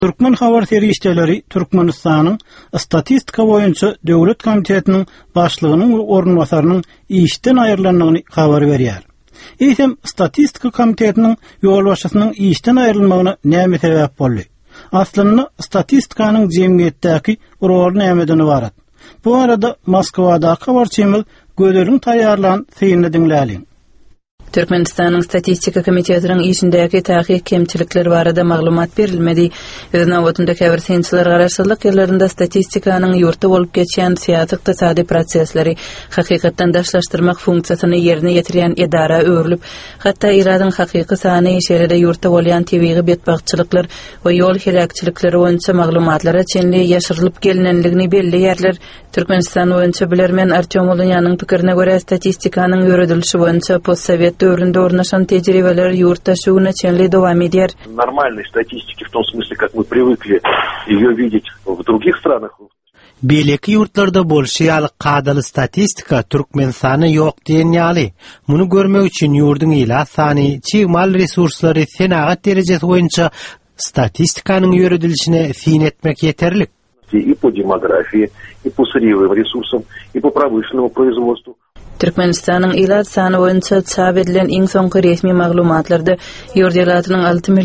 Türkmen habar serişdeleri Türkmenistan'ın statistika boyunca Döwlet Komitetiniň başlygynyň orunbasarynyň işden aýrylanmagyny habar berýär. Eýsem statistika komitetiniň ýolbaşçysynyň işden aýrylmagyna näme sebäp boldy? Aslynda statistikanyň jemgyýetdäki rolu nämeden ibaret? Bu arada Moskwada habarçymyz Göderiň taýýarlanan syny dinläliň. Türkmenistan'ın Statistika Komitetinin işindeki tahqiq kemçilikleri barada maglumat berilmedi. Özünawatında käbir synçylar garaşsyzlyk ýerlerinde statistikanın ýurtda bolup geçýän syýasy-ykdysady prosesleri hakykatdan daşlaşdyrmak funksiýasyny ýerine ýetirýän edara öwrülip, hatda iradyň hakyky sany şeýlede ýurtda bolýan tebigy betbagçylyklar we ýol helakçylikleri boýunça maglumatlara çenli ýaşyrylyp gelinenligini belli ýerler. Türkmenistan boýunça bilermen Artyom Ulanyanyň pikirine görä statistikanyň ýöredilişi boýunça postsovet döwründe ornaşan tejribeler ýurtda şuňa çenli dowam edýär. Нормальной статистики в том смысле, как мы привыкли её видеть в других странах. Beleki ýurtlarda bolşýaly qadaly statistika Türkmenistana ýok diýen ýaly. Muny görmek üçin ýurdun ila sany, çygmal resurslary senagat derejesi boýunça statistikanyň ýöredilişine fin etmek yeterlik. И по демографии, и по сырьевым ресурсам, и по промышленному производству. Türkmenistan'ın ilat sany boýunça çap edilen iň soňky resmi maglumatlarda ýurtdylatynyň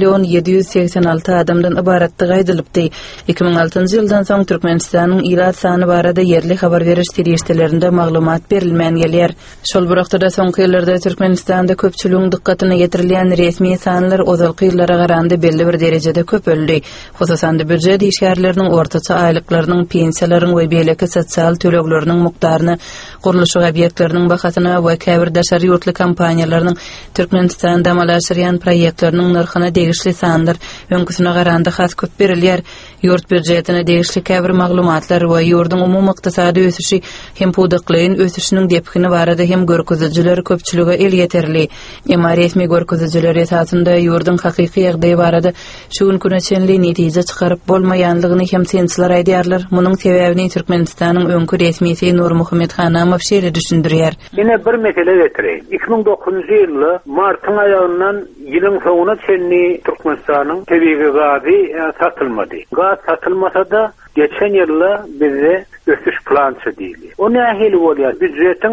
6.786 adamdan ibaratdygy aýdylypdy. 2006-njy ýyldan soň Türkmenistanyň ilat sany barada ýerli habar beriş serişdelerinde maglumat berilmän gelýär. Şol burakda soňky ýyllarda Türkmenistanda köpçüligiň dikkatyny ýetirilýän resmi sanlar ozalky ýyllara garanda belli bir derejede köpöldi. Hususan da büdjet işgärleriniň ortaça aýlyklarynyň, pensiýalaryň we beýleki sosial tölegleriniň mukdaryny, guruluş obýektleriniň bahasyna we käbir daşary ýurtly kompaniýalarynyň Türkmenistanda amalaşdyrýan proýektleriniň narhyna degişli sanlar öňküsine garanda has köp berilýär. Ýurt büdjetine degişli käbir maglumatlar we ýurdun umumy ykdysady ösüşi hem pudaklaryň ösüşiniň depkini barada hem görkezjiler köpçüligi el ýeterli. Emma resmi görkezjiler esasında ýurdun hakyky ýagdaýy barada şu günküne çenli netije çykaryp bolmaýanlygyny hem synçylar aýdýarlar. Munyň sebäbini Türkmenistanyň öňkü resmisi Nur Muhammed Hanamow şeýle düşündirýär. Yine bir mesele getireyim. 2009 yılı Mart'ın ayağından yılın sonuna çenli Türkmenistan'ın tebiği gazı satılmadı. Gaz satılmasa da geçen yılla bize ösüş plançı değil. O ne ahili oluyor? Büdjetin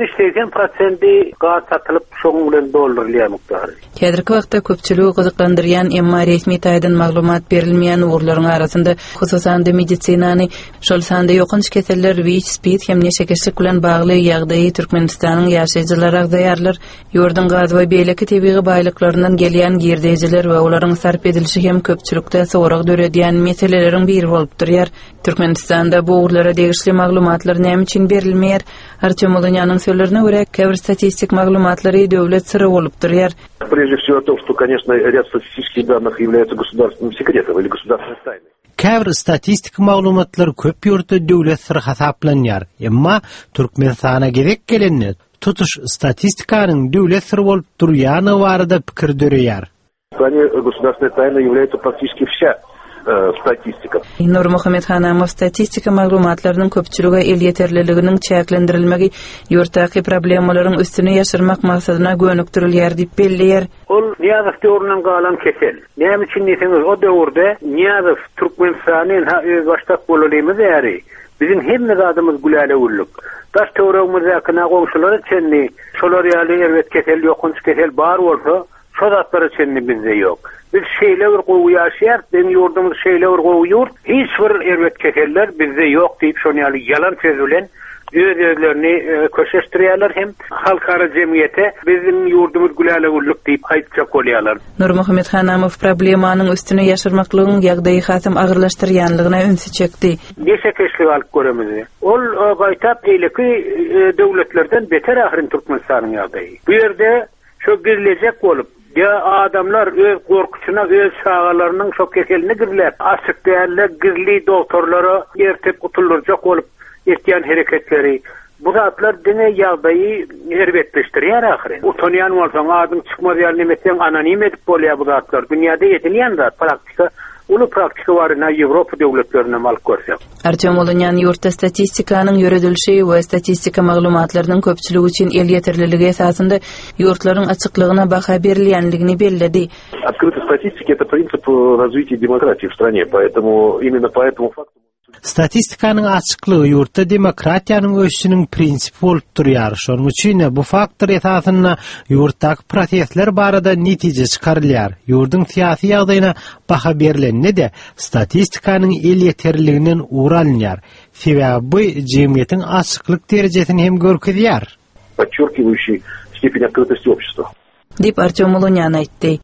70-80% gaz satılıp şoğun bilen doldurulýar mukdary. Häzirki wagtda köpçüligi gyzyklandyrýan emma resmi taýdan maglumat berilmeýän urlaryň arasynda hususan da medisinany, şol sanda ýokynç keseller, WIC, SPID hem neşekeşlik bilen bagly ýagdaýy Türkmenistanyň ýaşaýjylary agdaýarlar. Ýurdun gaz we beýleki tebiği baýlyklaryndan gelýän girdejiler we olaryň sarp edilişi hem köpçülükde sorag döredýän meseleleriň biri bolup durýar. Türkmenistanda bu urlara degişli maglumatlar näme üçin berilmeýär? Artyom Ulanyanyň sözlerine görä, käbir statistik maglumatlary döwlet syry bolup durýar. Прежде всего о том, что, конечно, ряд статистических данных является государственным секретом или государственной тайной. Käbir statistik maglumatlar köp ýurtda döwlet syry hasaplanýar. Emma Türkmenistana gerek gelenler tutuş statistikanyň döwlet syry bolup durýany barada pikir döreýär. Государственной тайной является практически вся statistika. Nur Muhammed Hanamow statistika maglumatlarynyň köpçüligi el ýeterliliginiň çäklendirilmegi ýurtdaky problemalaryň üstüne ýaşyrmak maksadyna gönükdirilýär diýip belliýär. Ol Niýazow döwründen galan kesel. Näme üçin diýseniz o döwürde Niýazow Türkmenistanyň öz başdak bolalymyz ýary. Bizim hemme zadymyz gülale ulluk. Taş töwregimiz ýakına goňşulary çenli, şolar ýaly erwet kesel ýokynç kesel bar bolsa, şo zatlara çenli bizde ýok. Biz şeýle bir gowy ýaşaýar, benim ýurdumyz şeýle bir gowy ýurt, hiç bir erwet keseller bizde ýok diýip şonu ýaly ýalan söz bilen özlerini köşeştirýärler hem halkara jemgyýete bizim ýurdumyz gülale ulluk diýip aýtjak bolýarlar. Nur Muhammed Hanamow problemanyň üstüne ýaşyrmaklygyň ýagdaýy hasam agyrlaşdyrýanlygyna öňsü çekdi. Neşekeşlik alyp göremiz. Ol gaýtap eýleki döwletlerden beter ahyryň Türkmenistanyň ýagdaýy. Bu ýerde şo girilejek bolup ya adamlar öz korkuçuna, öz şağalarynyň şo keselini girilip, açyk däýärler, gizli doktorlara ertep gutulurjak bolup etýän hereketleri. Bu zatlar dine ýagdaýy erbetleşdirýär ahyry. Utanýan bolsaň, adyň çykmaz ýaly nemesen anonim edip bolýar bu zatlar. Dünýäde ýetilýän zat, praktika Ulu praktika barına Avrupa döwletlerine alyp görsek. Artem Olunyan ýurtda statistikanyň ýöredilşi we statistika maglumatlarynyň köpçüligi üçin el ýeterliligi esasında ýurtlaryň açyklygyna baha berilýänligini belledi. Открытая статистика – это принцип развития демократии в стране, поэтому именно по этому факту. Statistikaның açyklygy ýurtda demokratiýanyň ösüşiniň prinsipi bolup durýar. Şonuň üçin bu faktor esasında ýurtdaky prosesler barada netije çykarylýar. Ýurdun syýasy ýagdaýyna baha berileninde statistikaның el ýeterliliginden uğranýar. Sebäbi bu jemgyýetiň açyklyk derejesini hem görkezýär. Подчеркивающий степень открытости общества. Dip Artem Olunyan aýtdy.